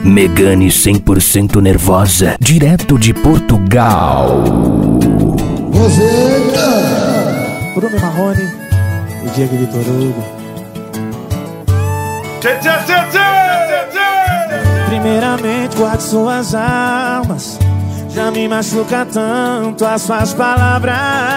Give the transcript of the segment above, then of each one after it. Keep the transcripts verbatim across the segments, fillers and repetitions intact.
Megane cem por cento nervosa, direto de Portugal. Roseta, Bruno Marrone e Diego Vitor Hugo. Primeiramente, guarde suas armas. Já me machuca tanto as suas palavras.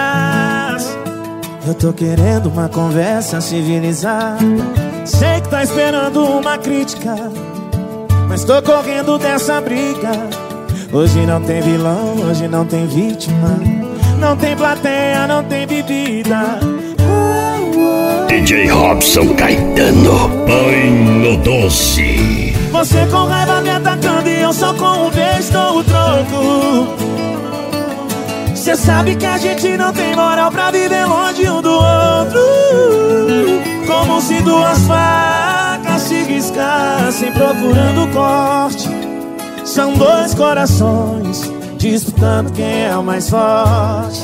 Eu tô querendo uma conversa civilizada. Sei que tá esperando uma crítica, mas tô correndo dessa briga. Hoje não tem vilão, hoje não tem vítima. Não tem plateia, não tem bebida. D J Robson Caetano, banho doce. Você com raiva me atacando e eu só com um beijo dou o troco. Cê sabe que a gente não tem moral pra viver longe um do outro. Como se duas facas se riscassem procurando corte. São dois corações disputando quem é o mais forte.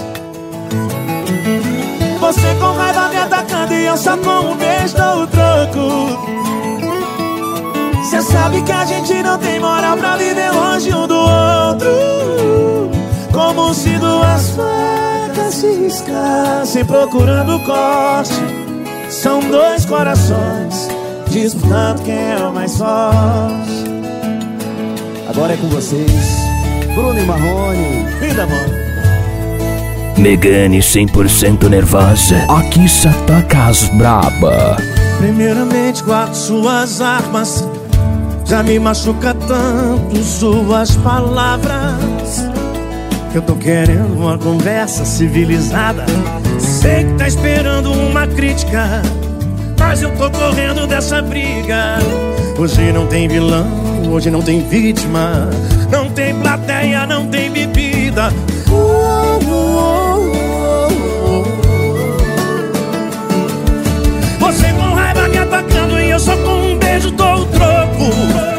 Você com raiva me atacando e eu só com um beijo dou o troco. Cê sabe que a gente não tem moral pra viver longe um do outro. Como se duas facas se riscassem procurando corte. São dois corações disputando quem é o mais forte. Agora é com vocês, Bruno e Marrone. Vida, mano. Megane cem por cento nervosa, aqui só toca as braba. Primeiramente, guarde suas armas. Já me machuca tanto suas palavras. Eu tô querendo uma conversa civilizada. Sei que tá esperando uma crítica, mas eu tô correndo dessa briga. Hoje não tem vilão, hoje não tem vítima. Não tem plateia, não tem bebida. Você com raiva me atacando e eu só com um beijo dou o troco.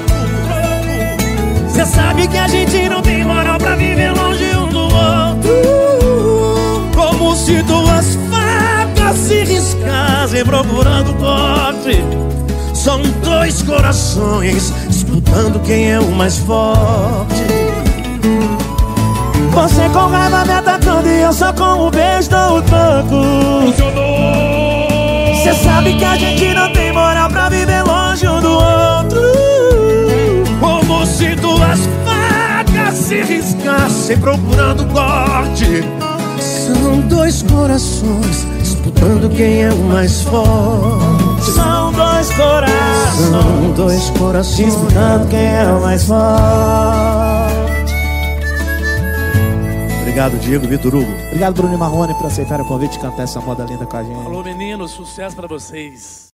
Cê sabe que a gente não tem moral pra viver longe um do outro. Como se duas facas se riscassem procurando corte. São dois corações disputando quem é o mais forte. Você com raiva me atacando e eu só com um beijo dou o troco. Cê sabe que a gente não tem moral pra viver longe um do outro. Como se duas facas se riscassem procurando corte. São dois corações disputando quem é o mais forte. São dois corações, São dois corações disputando quem é o mais forte. Obrigado, Diego Vitor Hugo. Obrigado, Bruno e Marrone, por aceitar o convite de cantar essa moda linda com a gente. Alô, meninos, sucesso pra vocês.